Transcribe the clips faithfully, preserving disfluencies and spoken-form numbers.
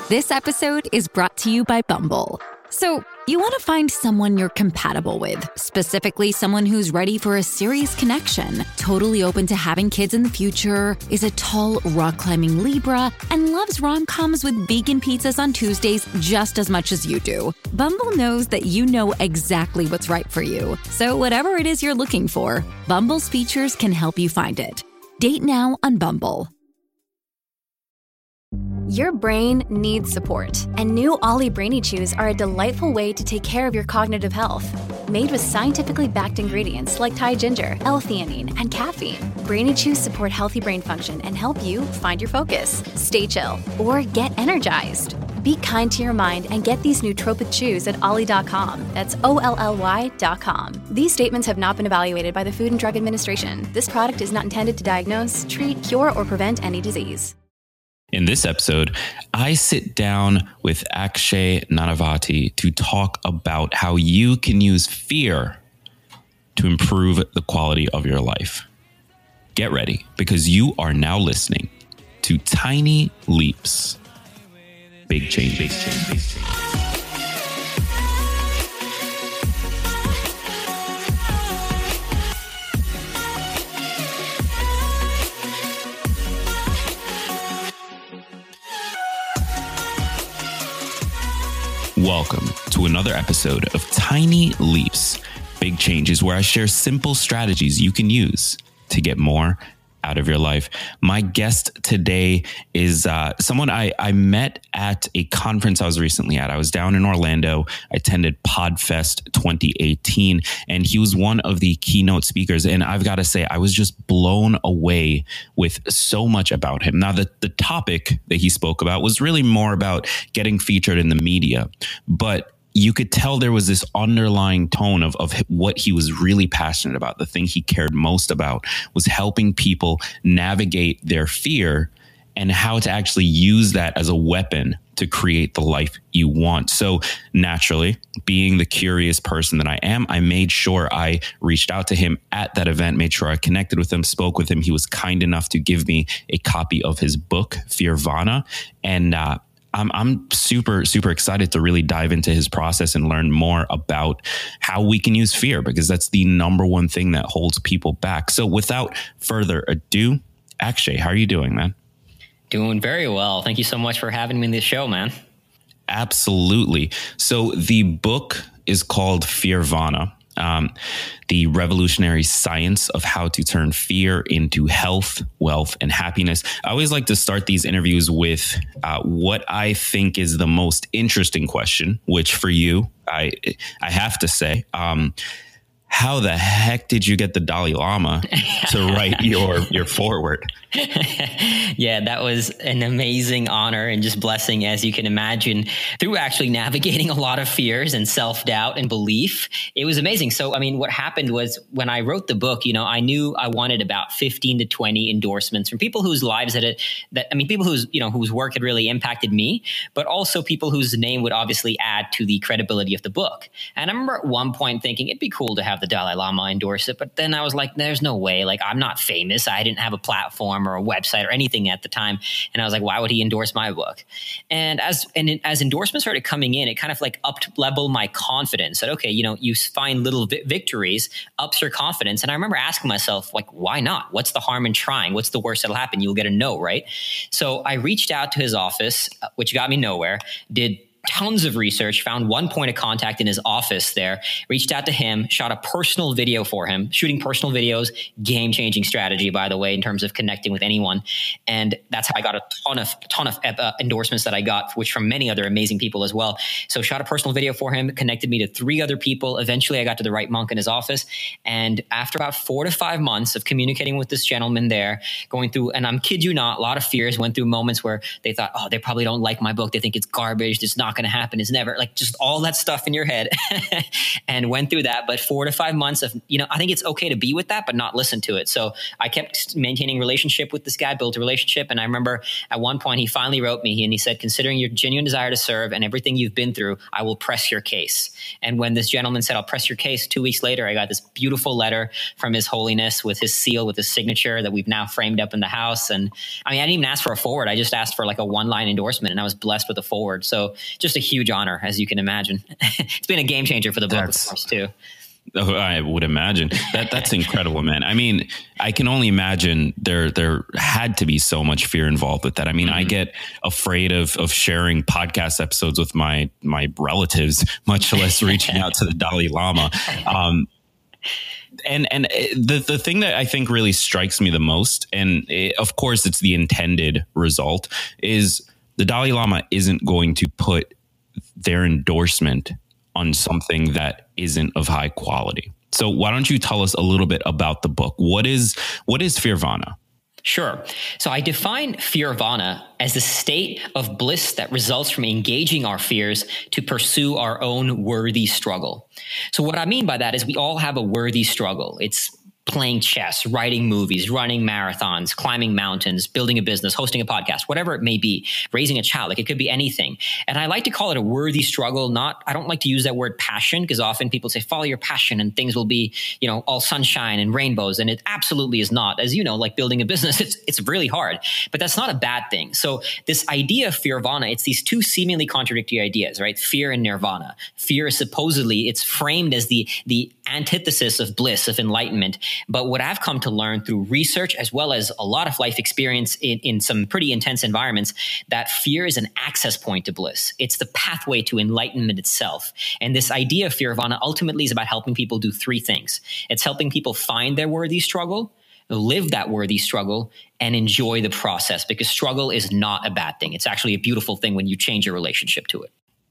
This episode is brought to you by Bumble. So, you want to find someone you're compatible with, specifically someone who's ready for a serious connection, totally open to having kids in the future, is a tall, rock-climbing Libra, and loves rom-coms with vegan pizzas on Tuesdays just as much as you do. Bumble knows that you know exactly what's right for you. So whatever it is you're looking for, Bumble's features can help you find it. Date now on Bumble. Your brain needs support, and new Ollie Brainy Chews are a delightful way to take care of your cognitive health. Made with scientifically backed ingredients like Thai ginger, L-theanine, and caffeine, Brainy Chews support healthy brain function and help you find your focus, stay chill, or get energized. Be kind to your mind and get these nootropic chews at ollie dot com. That's O L L Y dot com. These statements have not been evaluated by the Food and Drug Administration. This product is not intended to diagnose, treat, cure, or prevent any disease. In this episode, I sit down with Akshay Nanavati to talk about how you can use fear to improve the quality of your life. Get ready, because you are now listening to Tiny Leaps. Big change, big change, big change. Welcome to another episode of Tiny Leaps, Big Changes, where I share simple strategies you can use to get more out of your life. My guest today is uh, someone I, I met at a conference I was recently at. I was down in Orlando. I attended PodFest twenty eighteen, and he was one of the keynote speakers. And I've got to say, I was just blown away with so much about him. Now, the, the topic that he spoke about was really more about getting featured in the media, but you could tell there was this underlying tone of, of what he was really passionate about. The thing he cared most about was helping people navigate their fear and how to actually use that as a weapon to create the life you want. So naturally, being the curious person that I am, I made sure I reached out to him at that event, made sure I connected with him, spoke with him. He was kind enough to give me a copy of his book, Fearvana. And, uh, I'm, I'm super, super excited to really dive into his process and learn more about how we can use fear, because that's the number one thing that holds people back. So without further ado, Akshay, how are you doing, man? Doing very well. Thank you so much for having me on this show, man. Absolutely. So the book is called Fearvana. Um, the revolutionary science of how to turn fear into health, wealth, and happiness. I always like to start these interviews with uh, what I think is the most interesting question, which for you, I I have to say, um, how the heck did you get the Dalai Lama to write your your foreword? Yeah, that was an amazing honor and just blessing, as you can imagine, through actually navigating a lot of fears and self-doubt and belief. It was amazing. So, I mean, what happened was when I wrote the book, you know, I knew I wanted about fifteen to twenty endorsements from people whose lives had it, that, I mean, people whose, you know, whose work had really impacted me, but also people whose name would obviously add to the credibility of the book. And I remember at one point thinking it'd be cool to have the Dalai Lama endorse it. But then I was like, there's no way. Like, I'm not famous. I didn't have a platform or a website or anything at the time. And I was like, why would he endorse my book? And as and as endorsements started coming in, it kind of like upped level my confidence. That, okay, you know, you find little vi- victories, ups your confidence. And I remember asking myself, like, why not? What's the harm in trying? What's the worst that'll happen? You'll get a no, right? So I reached out to his office, which got me nowhere, did tons of research, found one point of contact in his office there, reached out to him, shot a personal video for him. Shooting personal videos, game-changing strategy, by the way, in terms of connecting with anyone. And that's how I got a ton of ton of uh, endorsements that I got, which from many other amazing people as well. So shot a personal video for him, connected me to three other people. Eventually, I got to the right monk in his office. And after about four to five months of communicating with this gentleman there, going through, and I'm kid you not, a lot of fears, went through moments where they thought, oh, they probably don't like my book. They think it's garbage. It's not not going to happen, is never, like just all that stuff in your head and went through that. But four to five months of, you know, I think it's okay to be with that, but not listen to it. So I kept maintaining relationship with this guy, built a relationship. And I remember at one point he finally wrote me and he said, considering your genuine desire to serve and everything you've been through, I will press your case. And when this gentleman said, I'll press your case, two weeks later, I got this beautiful letter from His Holiness with his seal, with his signature that we've now framed up in the house. And I mean, I didn't even ask for a forward. I just asked for like a one line endorsement and I was blessed with a forward. So just a huge honor, as you can imagine. It's been a game changer for the book, That's, of course, too. Oh, I would imagine that that's incredible, man. I mean, I can only imagine there there had to be so much fear involved with that. I mean, mm-hmm. I get afraid of of sharing podcast episodes with my my relatives, much less reaching out to the Dalai Lama. Um, and and the the thing that I think really strikes me the most, and it, of course it's the intended result, is the Dalai Lama isn't going to put their endorsement on something that isn't of high quality. So why don't you tell us a little bit about the book? What is what is Fearvana? Sure. So I define Fearvana as the state of bliss that results from engaging our fears to pursue our own worthy struggle. So what I mean by that is we all have a worthy struggle. It's playing chess, writing movies, running marathons, climbing mountains, building a business, hosting a podcast, whatever it may be, raising a child. Like it could be anything. And I like to call it a worthy struggle. Not, I don't like to use that word passion because often people say, follow your passion and things will be, you know, all sunshine and rainbows. And it absolutely is not. As you know, like building a business, it's, it's really hard, but that's not a bad thing. So this idea of Fearvana, it's these two seemingly contradictory ideas, right? Fear and nirvana. Fear is supposedly, it's framed as the, the antithesis of bliss, of enlightenment. But what I've come to learn through research, as well as a lot of life experience in, in some pretty intense environments, that fear is an access point to bliss. It's the pathway to enlightenment itself. And this idea of Fearvana ultimately is about helping people do three things. It's helping people find their worthy struggle, live that worthy struggle, and enjoy the process, because struggle is not a bad thing. It's actually a beautiful thing when you change your relationship to it.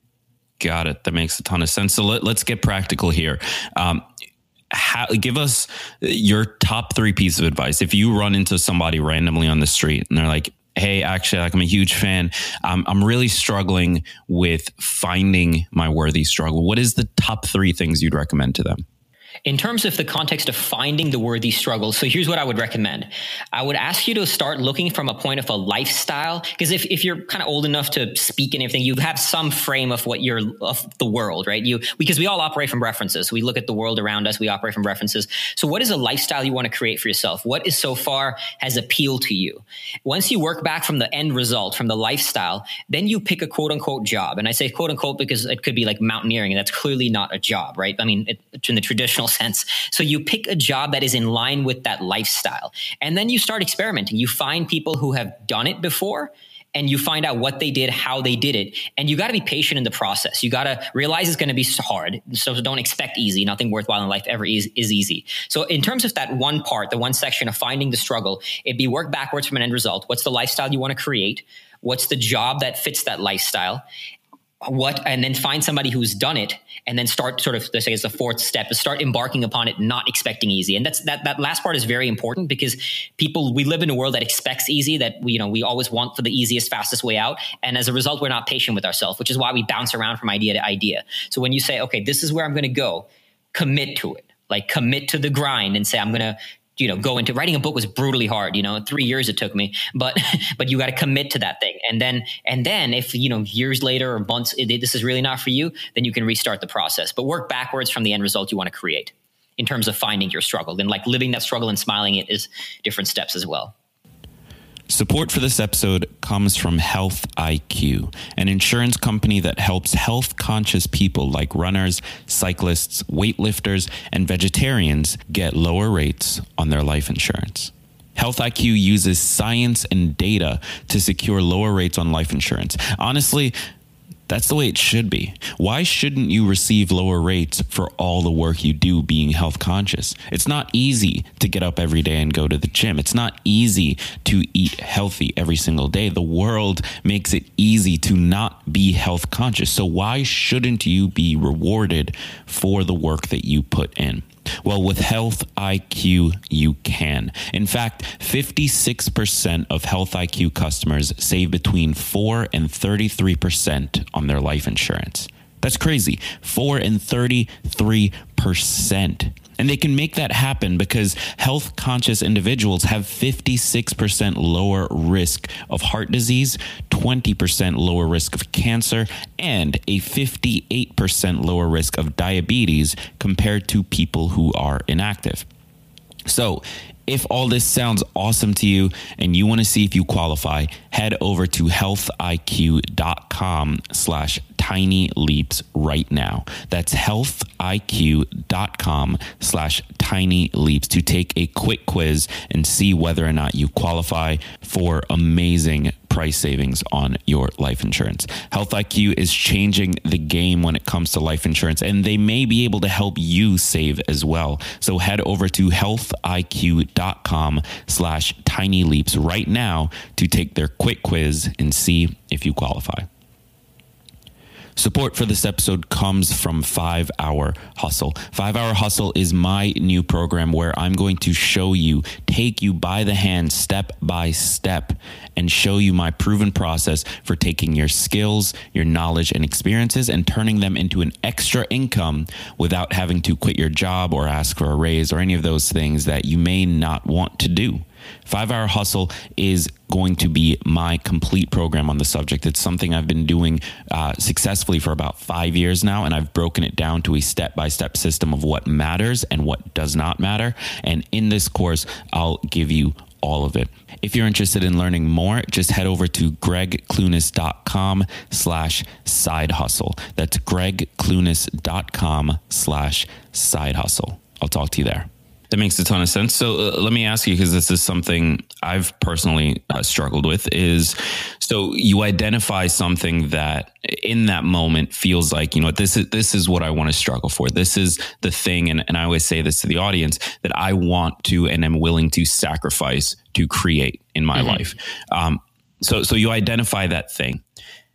Got it. That makes a ton of sense. So let, let's get practical here. Um, How, give us your top three pieces of advice. If you run into somebody randomly on the street and they're like, hey, actually, like I'm a huge fan. Um, I'm really struggling with finding my worthy struggle. What is the top three things you'd recommend to them? In terms of the context of finding the worthy struggle, so here's what I would recommend. I would ask you to start looking from a point of a lifestyle, because if, if you're kind of old enough to speak and everything, you have some frame of what you're, of the world, right? You, because we all operate from references. We look at the world around us, we operate from references. So what is a lifestyle you want to create for yourself? What is so far has appealed to you? Once you work back from the end result, from the lifestyle, then you pick a quote unquote job. And I say quote unquote because it could be like mountaineering, and that's clearly not a job, right? I mean, it, in the traditional sense. So you pick a job that is in line with that lifestyle. And then you start experimenting. You find people who have done it before and you find out what they did, how they did it. And you got to be patient in the process. You got to realize it's going to be hard. So don't expect easy. Nothing worthwhile in life ever is, is easy. So in terms of that one part, the one section of finding the struggle, it'd be work backwards from an end result. What's the lifestyle you want to create? What's the job that fits that lifestyle? What, and then find somebody who's done it, and then start sort of, let's say it's the fourth step, is start embarking upon it, not expecting easy. And that's, that, that last part is very important, because people, we live in a world that expects easy, that we, you know, we always want for the easiest, fastest way out. And as a result, we're not patient with ourselves, which is why we bounce around from idea to idea. So when you say, okay, this is where I'm going to go, commit to it, like commit to the grind and say, I'm going to, you know, go into writing a book was brutally hard, you know, three years it took me, but, but you got to commit to that thing. And then, and then if, you know, years later or months, it, this is really not for you, then you can restart the process, but work backwards from the end result you want to create in terms of finding your struggle. Then like living that struggle and smiling it is different steps as well. Support for this episode comes from Health I Q, an insurance company that helps health-conscious people like runners, cyclists, weightlifters, and vegetarians get lower rates on their life insurance. Health I Q uses science and data to secure lower rates on life insurance. Honestly, that's the way it should be. Why shouldn't you receive lower rates for all the work you do being health conscious? It's not easy to get up every day and go to the gym. It's not easy to eat healthy every single day. The world makes it easy to not be health conscious. So why shouldn't you be rewarded for the work that you put in? Well, with Health I Q, you can. In fact, fifty-six percent of Health I Q customers save between four and thirty-three percent on their life insurance. That's crazy. four and thirty-three percent. And they can make that happen because health conscious individuals have fifty-six percent lower risk of heart disease, twenty percent lower risk of cancer, and a fifty-eight percent lower risk of diabetes compared to people who are inactive. So if all this sounds awesome to you and you want to see if you qualify, head over to healthiq.com slash tiny leaps right now. That's healthiq.com slash tiny leaps to take a quick quiz and see whether or not you qualify for amazing price savings on your life insurance. Health I Q is changing the game when it comes to life insurance, and they may be able to help you save as well. So head over to healthiq.com slash tiny leaps right now to take their quick quiz and see if you qualify. Support for this episode comes from five hour Hustle. five hour Hustle is my new program where I'm going to show you, take you by the hand, step by step, and show you my proven process for taking your skills, your knowledge, and experiences and turning them into an extra income without having to quit your job or ask for a raise or any of those things that you may not want to do. five hour Hustle is going to be my complete program on the subject. It's something I've been doing uh, successfully for about five years now, and I've broken it down to a step-by-step system of what matters and what does not matter. And in this course, I'll give you all of it. If you're interested in learning more, just head over to gregclunis.com slash side hustle. That's gregclunis.com slash side hustle. I'll talk to you there. That makes a ton of sense. So uh, let me ask you, because this is something I've personally uh, struggled with, is so you identify something that in that moment feels like, you know, this is this is what I want to struggle for. This is the thing. And, and I always say this to the audience, that I want to and am willing to sacrifice to create in my mm-hmm. life. Um, so so you identify that thing.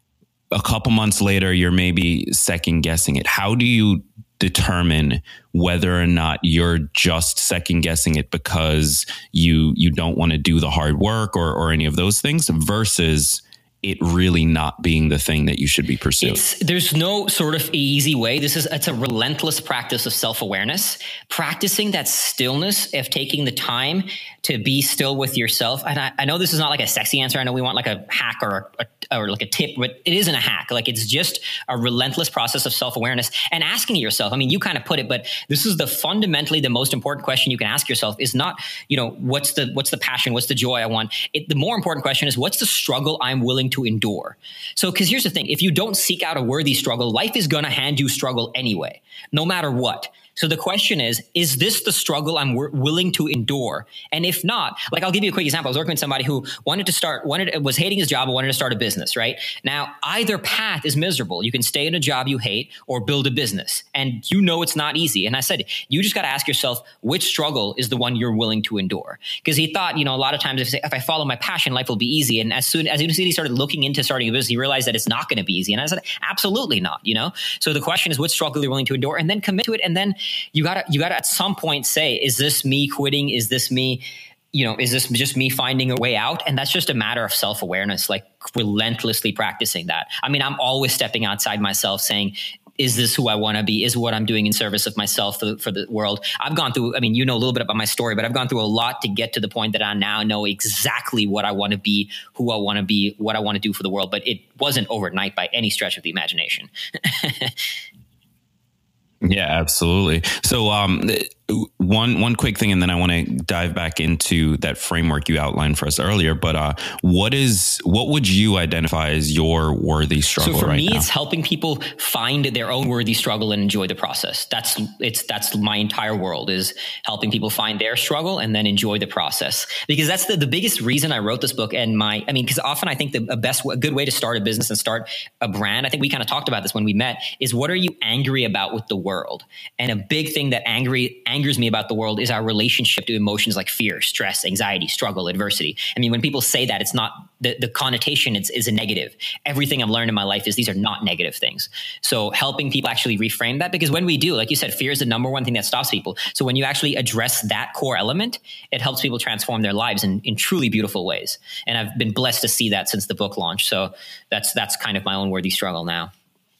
A couple months later, you're maybe second guessing it. How do you determine whether or not you're just second guessing it because you you don't want to do the hard work or or any of those things versus it really not being the thing that you should be pursuing? It's, there's no sort of easy way. This is, it's a relentless practice of self-awareness, practicing that stillness of taking the time to be still with yourself. And I, I know this is not like a sexy answer. I know we want like a hack or a, or like a tip, but it isn't a hack. Like, it's just a relentless process of self-awareness and asking yourself. I mean, you kind of put it, but this is the fundamentally the most important question you can ask yourself is not, you know, what's the, what's the passion? What's the joy I want? It, the more important question is, what's the struggle I'm willing to endure? So, because here's the thing, if you don't seek out a worthy struggle, life is going to hand you struggle anyway, no matter what. So the question is, is this the struggle I'm w- willing to endure? And if not, like, I'll give you a quick example. I was working with somebody who wanted to start, wanted, was hating his job, but wanted to start a business, right? Now, either path is miserable. You can stay in a job you hate or build a business. And you know it's not easy. And I said, you just got to ask yourself, which struggle is the one you're willing to endure? Because he thought, you know, a lot of times if, if I follow my passion, life will be easy. And as soon as soon as he started looking into starting a business, he realized that it's not going to be easy. And I said, absolutely not, you know? So the question is, which struggle you're willing to endure, and then commit to it. And then you gotta, you gotta at some point say, is this me quitting? Is this me, you know, is this just me finding a way out? And that's just a matter of self-awareness, like relentlessly practicing that. I mean, I'm always stepping outside myself saying, is this who I want to be? Is what I'm doing in service of myself for, for the world? I've gone through, I mean, you know a little bit about my story, but I've gone through a lot to get to the point that I now know exactly what I want to be, who I want to be, what I want to do for the world. But it wasn't overnight by any stretch of the imagination. Yeah, absolutely. So um, one one quick thing, and then I want to dive back into that framework you outlined for us earlier. But uh, what is what would you identify as your worthy struggle right now? So for me, it's helping people find their own worthy struggle and enjoy the process. That's it's that's my entire world, is helping people find their struggle and then enjoy the process. Because that's the, the biggest reason I wrote this book. And my, I mean, because often I think the a best, a good way to start a business and start a brand, I think we kind of talked about this when we met, is what are you angry about with the world? And a big thing that angry, angry angers me about the world is our relationship to emotions like fear, stress, anxiety, struggle, adversity. I mean, when people say that, it's not the, the connotation is, is a negative. Everything I've learned in my life is these are not negative things. So helping people actually reframe that, because when we do, like you said, fear is the number one thing that stops people. So when you actually address that core element, it helps people transform their lives in, in truly beautiful ways. And I've been blessed to see that since the book launch. So that's, that's kind of my own worthy struggle now.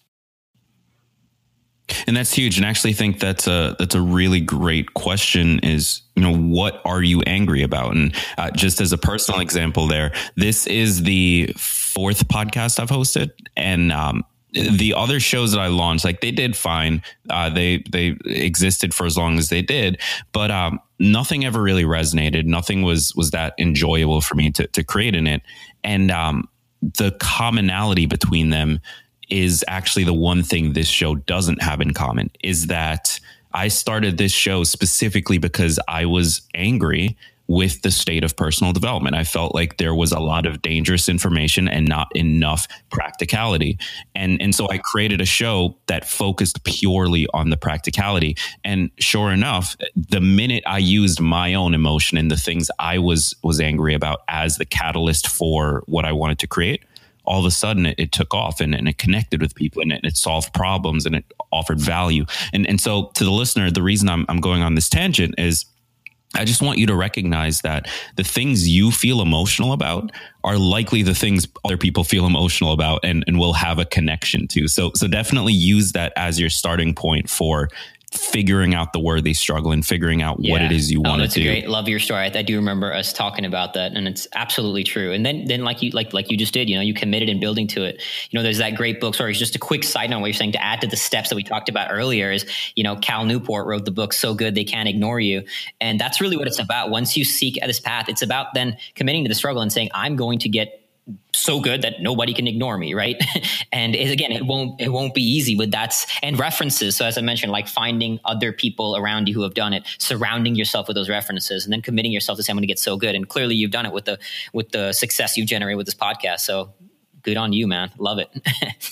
And that's huge. And I actually think that's a, that's a really great question is, you know, what are you angry about? And uh, just as a personal example there, this is the fourth podcast I've hosted. And, um, the other shows that I launched, like they did fine. Uh, they, they existed for as long as they did, but, um, nothing ever really resonated. Nothing was, was that enjoyable for me to, to create in it. And, um, the commonality between them is actually the one thing this show doesn't have in common, is that I started this show specifically because I was angry with the state of personal development. I felt like there was a lot of dangerous information and not enough practicality. And, and so I created a show that focused purely on the practicality. And sure enough, the minute I used my own emotion and the things I was, was angry about as the catalyst for what I wanted to create, all of a sudden it, it took off and, and it connected with people and it, it solved problems and it offered value. And, and so to the listener, the reason I'm, I'm going on this tangent is I just want you to recognize that the things you feel emotional about are likely the things other people feel emotional about and, and will have a connection to. So, so definitely use that as your starting point for figuring out the worthy struggle and figuring out yeah. what it is you want oh, to do. That's a great, love your story. I, I do remember us talking about that, and it's absolutely true. And then, then like you, like, like you just did, you know, you committed in building to it. You know, there's that great book. Sorry, just a quick side note. What you're saying to add to the steps that we talked about earlier is, you know, Cal Newport wrote the book So Good They Can't Ignore You, and that's really what it's about. Once you seek this path, it's about then committing to the struggle and saying, I'm going to get so good that nobody can ignore me. Right. And it, again, it won't, it won't be easy, but that's, and references. So as I mentioned, like finding other people around you who have done it, surrounding yourself with those references, and then committing yourself to say, I'm going to get so good. And clearly you've done it with the, with the success you've generated with this podcast. So good on you, man. Love it.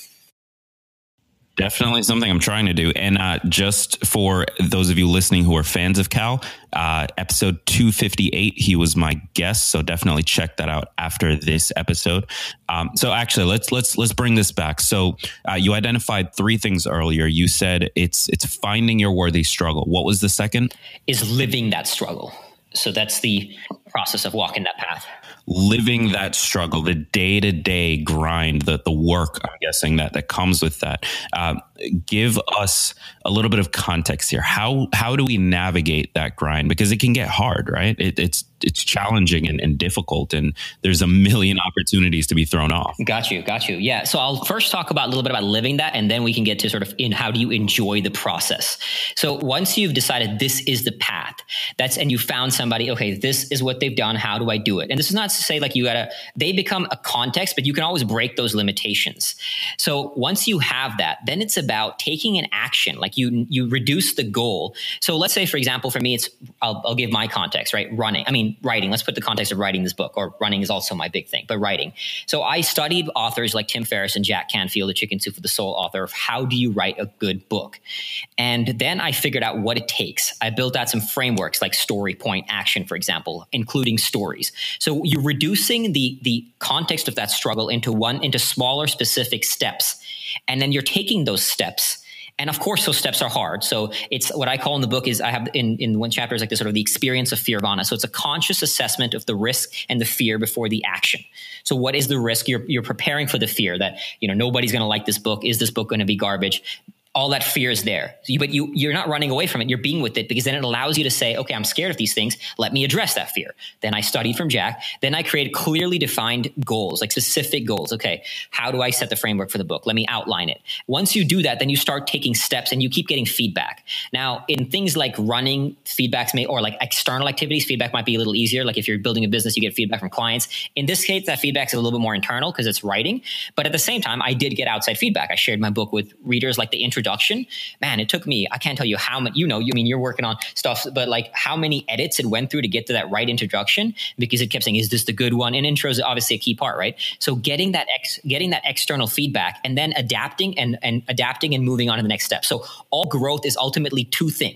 Definitely something I'm trying to do. And uh, just for those of you listening who are fans of Cal, uh, episode two fifty-eight, he was my guest. So definitely check that out after this episode. Um, so actually, let's let's let's bring this back. So uh, you identified three things earlier. You said it's it's finding your worthy struggle. What was the second? Is living that struggle. So that's the process of walking that path. Living that struggle, the day-to-day grind, the the work, I'm guessing, that that comes with that. Um, give us a little bit of context here. How how do we navigate that grind? Because it can get hard, right? It, it's it's challenging and, and difficult, and there's a million opportunities to be thrown off. Got you, got you. Yeah. So I'll first talk about a little bit about living that, and then we can get to sort of in how do you enjoy the process. So once you've decided this is the path, that's and you found somebody, okay, this is what they've done. How do I do it? And this is not to say like you gotta, they become a context, but you can always break those limitations. So once you have that, then it's about taking an action. Like you, you reduce the goal. So let's say, for example, for me, it's, I'll, I'll give my context, right? Running. I mean, writing, let's put the context of writing this book, or running is also my big thing, but writing. So I studied authors like Tim Ferriss and Jack Canfield, the Chicken Soup for the Soul author, of how do you write a good book? And then I figured out what it takes. I built out some frameworks like story, point, action, for example, including stories. So you're reducing the, the context of that struggle into one, into smaller specific steps. And then you're taking those steps. And of course, those steps are hard. So it's what I call in the book is I have in, in one chapter is like this sort of the experience of Fearvana. So it's a conscious assessment of the risk and the fear before the action. So what is the risk? You're, you're preparing for the fear that, you know, nobody's going to like this book. Is this book going to be garbage? All that fear is there, but you, you're not running away from it. You're being with it, because then it allows you to say, okay, I'm scared of these things. Let me address that fear. Then I studied from Jack. Then I created clearly defined goals, like specific goals. Okay, how do I set the framework for the book? Let me outline it. Once you do that, then you start taking steps and you keep getting feedback. Now, in things like running, feedbacks may, or like external activities, feedback might be a little easier. Like if you're building a business, you get feedback from clients. In this case, that feedback is a little bit more internal because it's writing. But at the same time, I did get outside feedback. I shared my book with readers, like the introduction. Man, it took me, I can't tell you how much, you know, you I mean, you're working on stuff, but like how many edits it went through to get to that right introduction, because it kept saying, is this the good one? And intro is obviously a key part, right? So getting that ex, getting that external feedback and then adapting and, and adapting and moving on to the next step. So all growth is ultimately two things.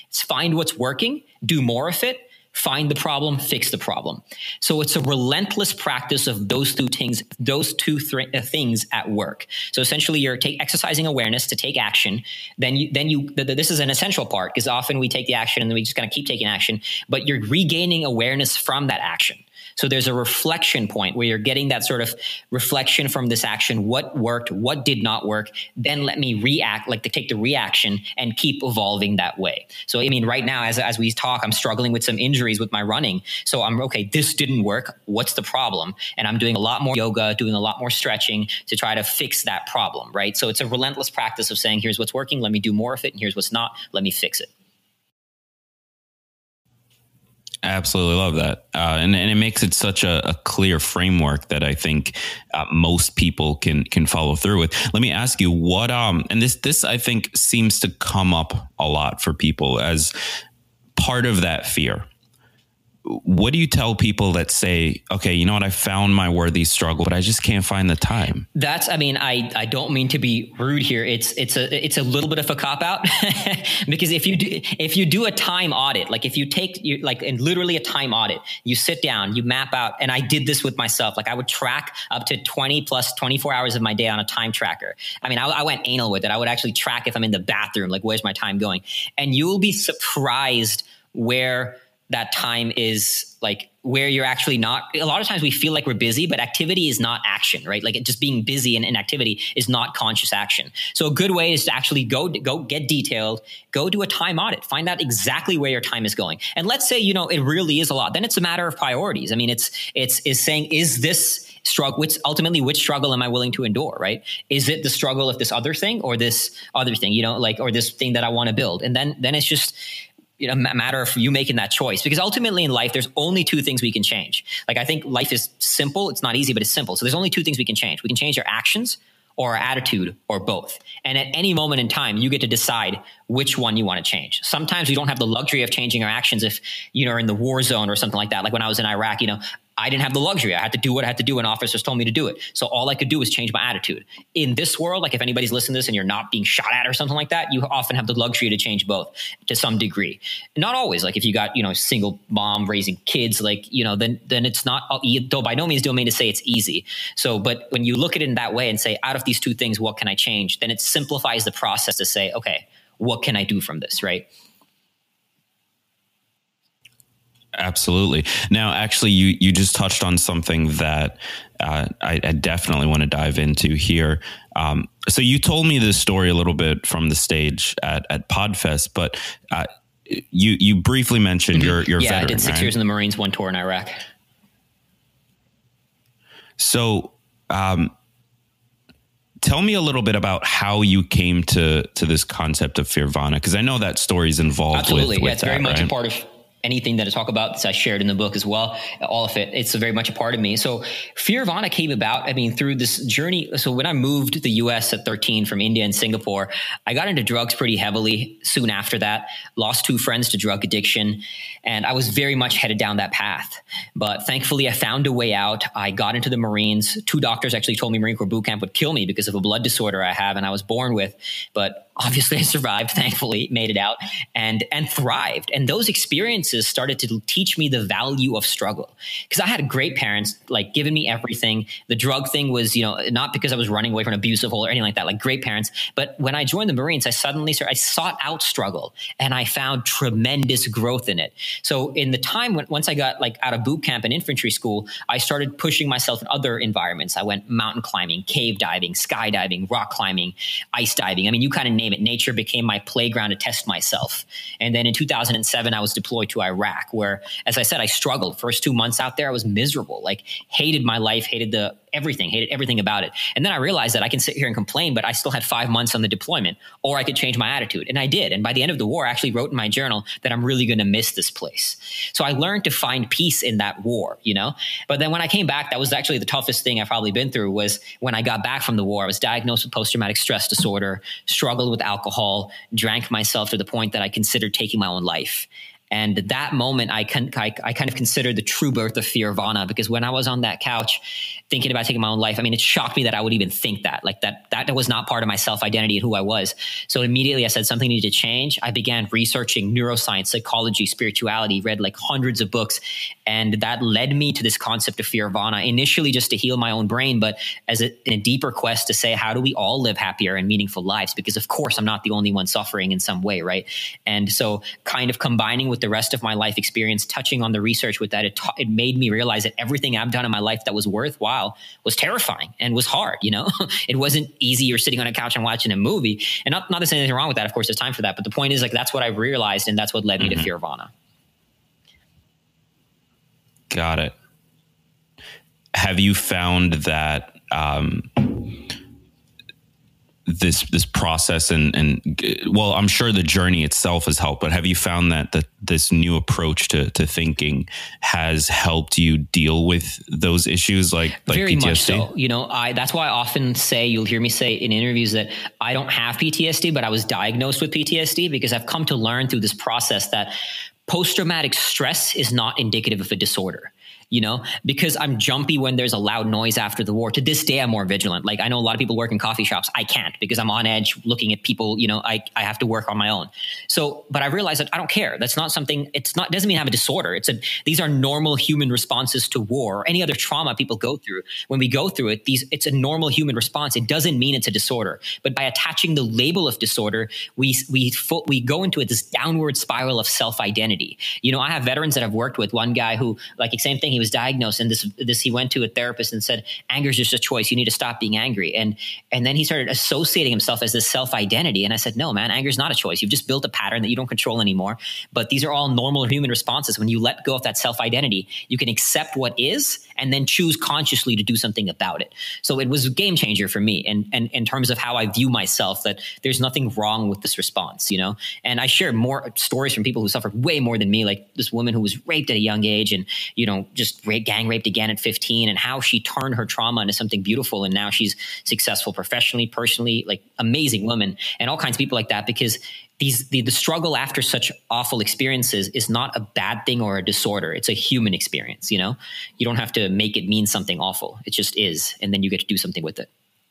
It's find what's working, do more of it, find the problem, fix the problem. So it's a relentless practice of those two things, those two th- uh, things at work. So essentially you're take, exercising awareness to take action. Then you, then you, th- th- this is an essential part because often we take the action and then we just kind of keep taking action, but you're regaining awareness from that action. So there's a reflection point where you're getting that sort of reflection from this action. What worked? What did not work? Then let me react, like to take the reaction and keep evolving that way. So, I mean, right now, as, as we talk, I'm struggling with some injuries with my running. So I'm, okay, this didn't work. What's the problem? And I'm doing a lot more yoga, doing a lot more stretching to try to fix that problem, right? So it's a relentless practice of saying, here's what's working. Let me do more of it. And here's what's not. Let me fix it. I absolutely love that. Uh, and, and it makes it such a, a clear framework that I think uh, most people can can follow through with. Let me ask you what, um, and this, this I think seems to come up a lot for people as part of that fear. What do you tell people that say, okay, you know what, I found my worthy struggle, but I just can't find the time? That's, I mean, I, I don't mean to be rude here. It's, it's a, it's a little bit of a cop out because if you do, if you do a time audit, like if you take you like, and literally a time audit, you sit down, you map out, and I did this with myself. Like I would track up to twenty plus twenty-four hours of my day on a time tracker. I mean, I, I went anal with it. I would actually track if I'm in the bathroom, like where's my time going? And you'll be surprised where that time is, like where you're actually not. A lot of times we feel like we're busy, but activity is not action, right? Like it just being busy and inactivity is not conscious action. So a good way is to actually go, go get detailed, go do a time audit, find out exactly where your time is going. And let's say, you know, it really is a lot. Then it's a matter of priorities. I mean, it's, it's, is saying, is this struggle, which ultimately, which struggle am I willing to endure, right? Is it the struggle of this other thing or this other thing, you know, like, or this thing that I want to build? And then, then it's just, you know, a matter of you making that choice, because ultimately in life, there's only two things we can change. Like I think life is simple. It's not easy, but it's simple. So there's only two things we can change. We can change our actions or our attitude or both. And at any moment in time, you get to decide which one you want to change. Sometimes we don't have the luxury of changing our actions if, you know, are in the war zone or something like that. Like when I was in Iraq, you know, I didn't have the luxury. I had to do what I had to do and officers told me to do it. So all I could do was change my attitude. In this world, like if anybody's listening to this and you're not being shot at or something like that, you often have the luxury to change both to some degree. Not always. Like if you got, you know, single mom raising kids, like, you know, then, then it's not, though by no means do I mean to say it's easy. So, but when you look at it in that way and say, out of these two things, what can I change? Then it simplifies the process to say, okay, what can I do from this, right? Absolutely. Now, actually, you you just touched on something that uh, I, I definitely want to dive into here. Um, so you told me this story a little bit from the stage at at Podfest, but uh, you you briefly mentioned mm-hmm. your your yeah, veteran, I did six right? years in the Marines, one tour in Iraq. So, um, tell me a little bit about how you came to to this concept of Fearvana, because I know that story's involved. Absolutely, with, yeah, with it's that, very much right? a part of anything that I talk about, I shared in the book as well, all of it, it's very much a part of me. So Fearvana came about, I mean, through this journey. So when I moved to the U S at thirteen from India and Singapore, I got into drugs pretty heavily soon after that, lost two friends to drug addiction, and I was very much headed down that path. But thankfully, I found a way out. I got into the Marines. Two doctors actually told me Marine Corps boot camp would kill me because of a blood disorder I have and I was born with. But obviously I survived, thankfully, made it out and, and thrived. And those experiences started to teach me the value of struggle, because I had great parents, like giving me everything. The drug thing was, you know, not because I was running away from an abusive hole or anything like that, like great parents. But when I joined the Marines, I suddenly started, I sought out struggle and I found tremendous growth in it. So in the time when, once I got like out of boot camp and infantry school, I started pushing myself in other environments. I went mountain climbing, cave diving, skydiving, rock climbing, ice diving. I mean, you kind of name it. Nature became my playground to test myself. And then in two thousand seven, I was deployed to Iraq, where, as I said, I struggled. First two months out there, I was miserable, like hated my life, hated the everything, hated everything about it. And then I realized that I can sit here and complain, but I still had five months on the deployment, or I could change my attitude. And I did. And by the end of the war, I actually wrote in my journal that I'm really going to miss this place. So I learned to find peace in that war, you know? But then when I came back, that was actually the toughest thing I've probably been through. Was when I got back from the war, I was diagnosed with post-traumatic stress disorder, struggled with alcohol, drank myself to the point that I considered taking my own life. And at that moment, I, con- I, I kind of considered the true birth of Fearvana, because when I was on that couch, thinking about taking my own life. I mean, it shocked me that I would even think that, like that, that was not part of my self-identity and who I was. So immediately I said something needed to change. I began researching neuroscience, psychology, spirituality, read like hundreds of books. And that led me to this concept of Fearvana, initially just to heal my own brain, but as a, in a deeper quest to say, how do we all live happier and meaningful lives? Because of course, I'm not the only one suffering in some way, right? And so kind of combining with the rest of my life experience, touching on the research with that, it, ta- it made me realize that everything I've done in my life that was worthwhile was terrifying and was hard, you know? It wasn't easy. You're sitting on a couch and watching a movie. And not, not to say anything wrong with that. Of course, there's time for that. But the point is, like, that's what I realized, and that's what led me mm-hmm. to Fearvana. Got it. Have you found that um, this this process and and well, I'm sure the journey itself has helped, but have you found that that this new approach to to thinking has helped you deal with those issues like like Very P T S D? Much so. You know, I that's why I often say, you'll hear me say in interviews that I don't have P T S D, but I was diagnosed with P T S D because I've come to learn through this process that post-traumatic stress is not indicative of a disorder. You know, because I'm jumpy when there's a loud noise after the war. To this day, I'm more vigilant. Like, I know a lot of people work in coffee shops. I can't because I'm on edge looking at people. You know, I, I have to work on my own. So, but I realized that I don't care. That's not something, it's not, doesn't mean I have a disorder. It's a, these are normal human responses to war or any other trauma people go through. When we go through it, these, it's a normal human response. It doesn't mean it's a disorder. But by attaching the label of disorder, we, we, we go into this downward spiral of self-identity. You know, I have veterans that I've worked with. One guy who, like, the same thing, he was diagnosed, and this, this, he went to a therapist and said, anger is just a choice. You need to stop being angry. And, and then he started associating himself as this self-identity. And I said, no, man, anger is not a choice. You've just built a pattern that you don't control anymore. But these are all normal human responses. When you let go of that self-identity, you can accept what is and then choose consciously to do something about it. So it was a game changer for me. And, and in terms of how I view myself, that there's nothing wrong with this response, you know? And I share more stories from people who suffered way more than me, like this woman who was raped at a young age and, you know, just raped, gang raped again at fifteen, and how she turned her trauma into something beautiful. And now she's successful professionally, personally, like amazing woman, and all kinds of people like that, because these, the, the struggle after such awful experiences is not a bad thing or a disorder. It's a human experience. You know, you don't have to make it mean something awful. It just is. And then you get to do something with it.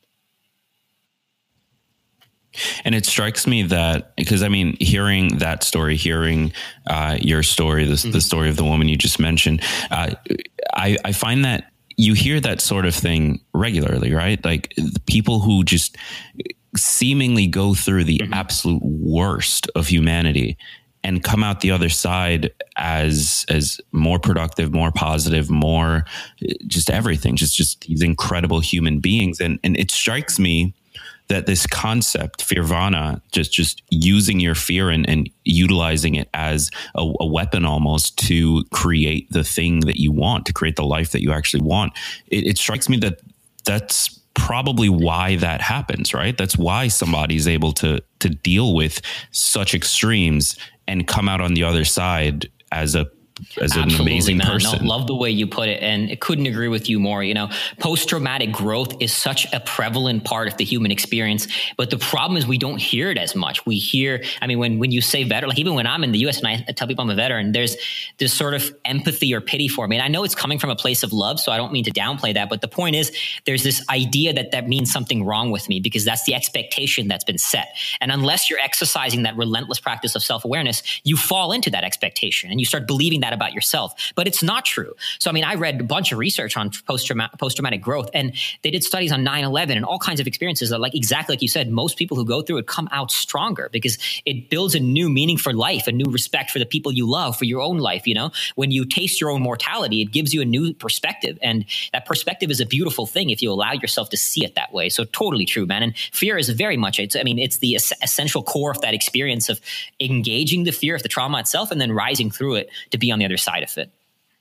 And it strikes me that, because I mean, hearing that story, hearing uh, your story, this, mm-hmm. the story of the woman you just mentioned, uh, I, I find that you hear that sort of thing regularly, right? Like the people who just seemingly go through the mm-hmm. absolute worst of humanity and come out the other side as as more productive, more positive, more just everything, just just these incredible human beings. And and it strikes me that this concept, Fearvana, just just using your fear and, and utilizing it as a, a weapon almost to create the thing that you want, to create the life that you actually want. It, it strikes me that that's probably why that happens, right? That's why somebody's able to to deal with such extremes and come out on the other side as a as Absolutely, an amazing man. person. No, love the way you put it, and I couldn't agree with you more. You know, post-traumatic growth is such a prevalent part of the human experience, but the problem is we don't hear it as much. We hear, I mean, when when you say veteran, like even when I'm in the U S and I tell people I'm a veteran, there's this sort of empathy or pity for me. And I know it's coming from a place of love, so I don't mean to downplay that. But the point is, there's this idea that that means something wrong with me because that's the expectation that's been set. And unless you're exercising that relentless practice of self-awareness, you fall into that expectation and you start believing that about yourself, but it's not true. So, I mean, I read a bunch of research on post-traumatic, post-traumatic growth, and they did studies on nine eleven and all kinds of experiences that, like exactly like you said, most people who go through it come out stronger because it builds a new meaning for life, a new respect for the people you love, for your own life. You know, when you taste your own mortality, it gives you a new perspective, and that perspective is a beautiful thing if you allow yourself to see it that way. So, totally true, man. And fear is very much, it's, I mean, it's the es- essential core of that experience of engaging the fear of the trauma itself and then rising through it to be on the other side of it.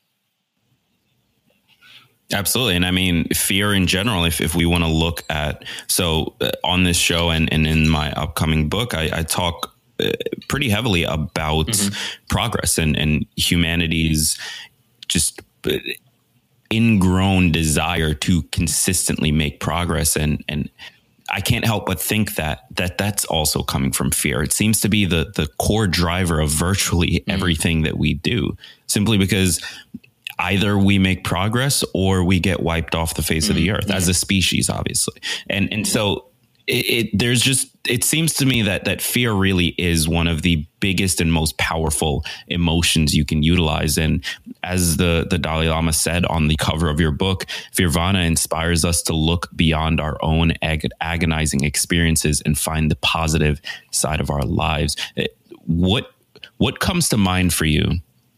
Absolutely. And I mean, fear in general, if, if we want to look at, so uh, on this show and, and in my upcoming book, I, I talk uh, pretty heavily about mm-hmm. progress and, and humanity's just ingrown desire to consistently make progress. And, and I can't help but think that that that's also coming from fear. It seems to be the the core driver of virtually everything mm. that we do, simply because either we make progress or we get wiped off the face mm, of the earth yeah. as a species, obviously. And, and so it, it, there's just, it seems to me that, that fear really is one of the biggest and most powerful emotions you can utilize. And as the, the Dalai Lama said on the cover of your book, Fearvana inspires us to look beyond our own ag- agonizing experiences and find the positive side of our lives. What, what comes to mind for you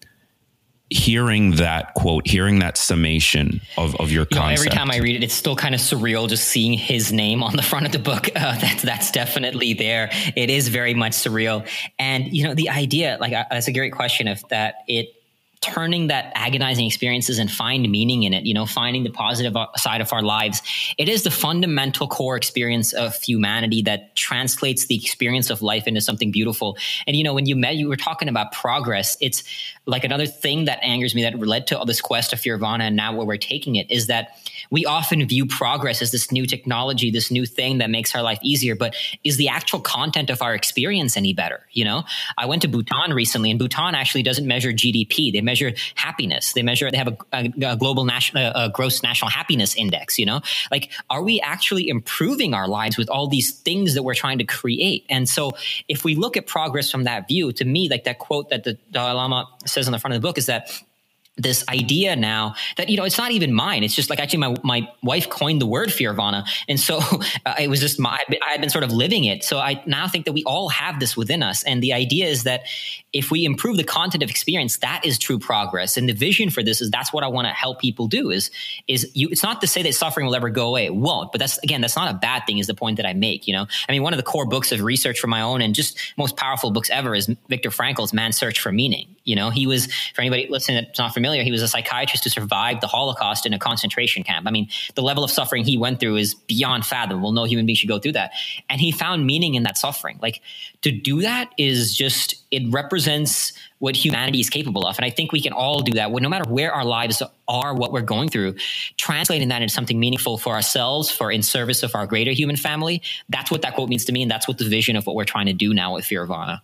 hearing that quote, hearing that summation of, of your you concept? Know, every time I read it, it's still kind of surreal just seeing his name on the front of the book. Uh, that's, that's definitely there. It is very much surreal. And, you know, the idea, like, uh, that's a great question of that it, turning that agonizing experiences and find meaning in it, you know, finding the positive side of our lives. It is the fundamental core experience of humanity that translates the experience of life into something beautiful. And, you know, when you met, you were talking about progress. It's like another thing that angers me that led to this quest of Fearvana and now where we're taking it is that we often view progress as this new technology, this new thing that makes our life easier. But is the actual content of our experience any better? You know, I went to Bhutan recently, and Bhutan actually doesn't measure G D P. They measure happiness. They measure, they have a, a, a global national, a gross national happiness index, you know, like, are we actually improving our lives with all these things that we're trying to create? And so if we look at progress from that view, to me, like that quote that the Dalai Lama says on the front of the book is that this idea now that, you know, it's not even mine. It's just like, actually my, my wife coined the word Fearvana. And so uh, it was just my, I had been sort of living it. So I now think that we all have this within us. And the idea is that if we improve the content of experience, that is true progress. And the vision for this is that's what I want to help people do is, is you, it's not to say that suffering will ever go away. It won't, but that's, again, that's not a bad thing is the point that I make, you know? I mean, one of the core books of research for my own and just most powerful books ever is Viktor Frankl's Man's Search for Meaning. You know, he was, for anybody listening that's not familiar, he was a psychiatrist who survived the Holocaust in a concentration camp. I mean, the level of suffering he went through is beyond fathomable. No human being should go through that. And he found meaning in that suffering. Like, to do that is just, it represents what humanity is capable of. And I think we can all do that. No matter where our lives are, what we're going through, translating that into something meaningful for ourselves, for in service of our greater human family. That's what that quote means to me. And that's what the vision of what we're trying to do now with Fearvana.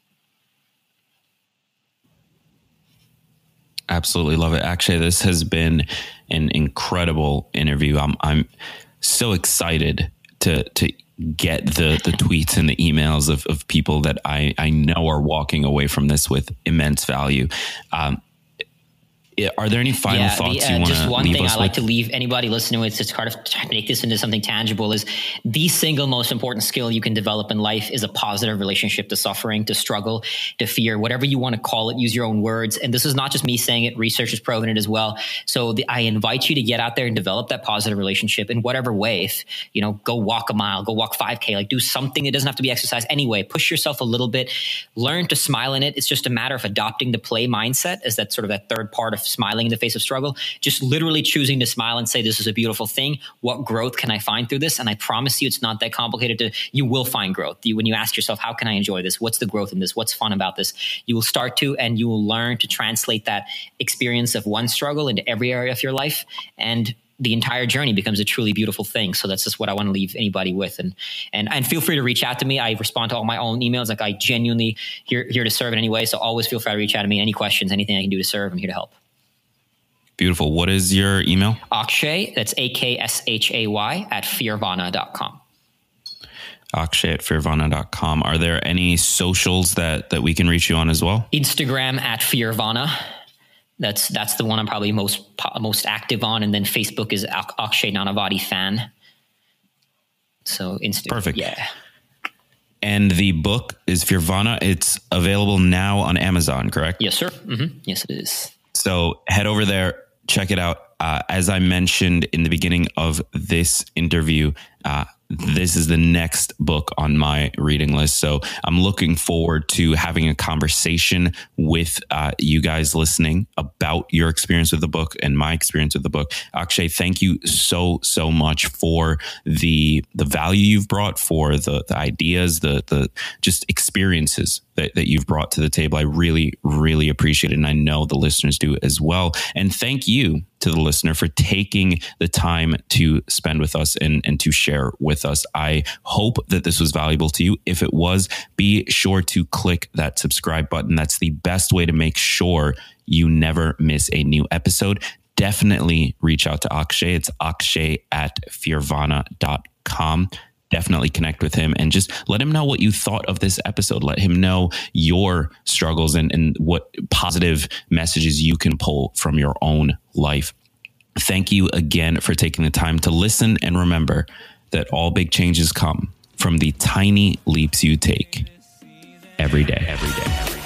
Absolutely love it. Actually, this has been an incredible interview. I'm I'm so excited to to get the the tweets and the emails of, of people that I, I know are walking away from this with immense value. Um, Are there any final yeah, thoughts the, uh, you want to leave us with? Just one thing I like to leave anybody listening with, to kind of try to make this into something tangible, is the single most important skill you can develop in life is a positive relationship to suffering, to struggle, to fear, whatever you want to call it, use your own words. And this is not just me saying it, research has proven it as well. So the, I invite you to get out there and develop that positive relationship in whatever way. If, you know, go walk a mile, go walk five K, like do something. It doesn't have to be exercise anyway. Push yourself a little bit, learn to smile in it. It's just a matter of adopting the play mindset as that sort of that third part of smiling in the face of struggle, just literally choosing to smile and say, this is a beautiful thing. What growth can I find through this? And I promise you, it's not that complicated. To, you will find growth. You, when you ask yourself, how can I enjoy this? What's the growth in this? What's fun about this? You will start to, and you will learn to translate that experience of one struggle into every area of your life. And the entire journey becomes a truly beautiful thing. So that's just what I want to leave anybody with. And, and, and feel free to reach out to me. I respond to all my own emails. Like, I genuinely here, here to serve in any way. So always feel free to reach out to me. Any questions, anything I can do to serve, I'm here to help. Beautiful. What is your email? Akshay, that's A K S H A Y, at fearvana dot com. Akshay at fearvana dot com. Are there any socials that, that we can reach you on as well? Instagram at Fearvana. That's that's the one I'm probably most most active on. And then Facebook is Akshay Nanavati fan. So Instagram. Perfect. Yeah. And the book is Fearvana. It's available now on Amazon, correct? Yes, sir. Mm-hmm. Yes, it is. So head over there, check it out. Uh, as I mentioned in the beginning of this interview, uh, this is the next book on my reading list. So I'm looking forward to having a conversation with uh, you guys listening about your experience with the book and my experience with the book. Akshay, thank you so, so much for the the value you've brought, for the, the ideas, the the just experiences that, that you've brought to the table. I really, really appreciate it. And I know the listeners do as well. And thank you to the listener for taking the time to spend with us and, and to share with us. I hope that this was valuable to you. If it was, be sure to click that subscribe button. That's the best way to make sure you never miss a new episode. Definitely reach out to Akshay. It's akshay at fearvana dot com. Definitely connect with him and just let him know what you thought of this episode. Let him know your struggles and, and what positive messages you can pull from your own life. Thank you again for taking the time to listen. And remember that all big changes come from the tiny leaps you take every day, every day.